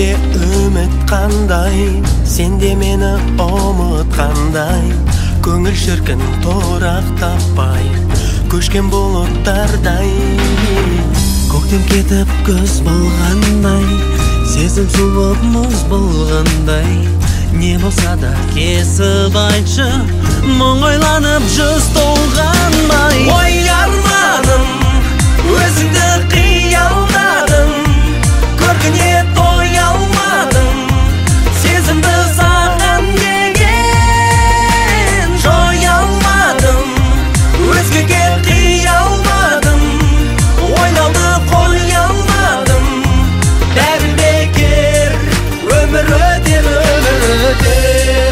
Сендерге үміт қандай, сенде мені ұмытқандай. Көңіл шіркін торақ таппай, көшкен бұлттардай. Көктем кетіп күз болғандай, сезім суып мұз болғандай. Не болса да кесіп айтшы, мұң ойланып жүз толғанбай. Ой арманым, өзіңді қиялдадым, көркіне той алмадым, сезімді саған деген жой алмадым, өзгеге қиялдадым, ойлауды қой алмадым. Бәрі бекер, өмір өтер, өмір өтер.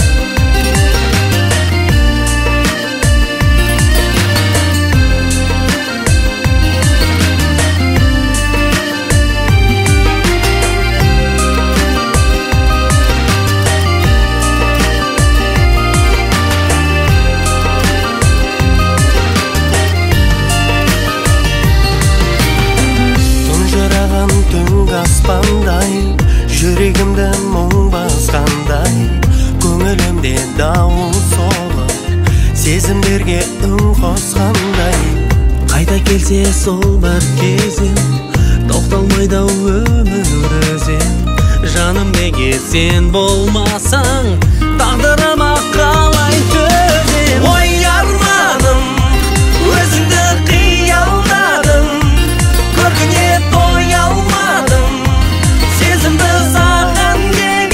Аспандай, жүрегімді мұң басқандай, көңілімде дауыл соғып, сезімдерге үн қосқандай. Қайта келсе сол бір кезім, тоқталмайды өмір өзен. Жаным неге сен болмасаң, тағдырыма қалай төзем. Ой арманым, өзіңді қиялдадым, көркіне той алмадым, сезімді саған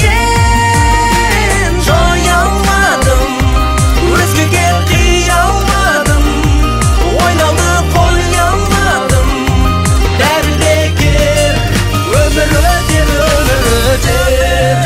деген жой алмадым, өзгеге қиялдадым, ойлауды қой алмадым. Бәрі бекер, өмір өтер, өмір өтер.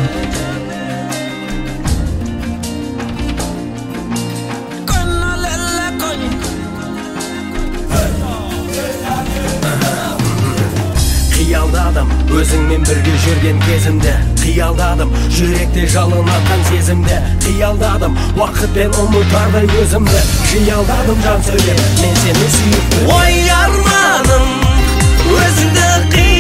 Қиялдадым өзіңмен бірге жүрген кезімді, қиялдадым жүректе жалынатқан сезімді, қиялдадым уақытпен ұмытардай өзімді, қиялдадым жан сөйлеп мен сені сүйіп. Ой арманым, өзіңді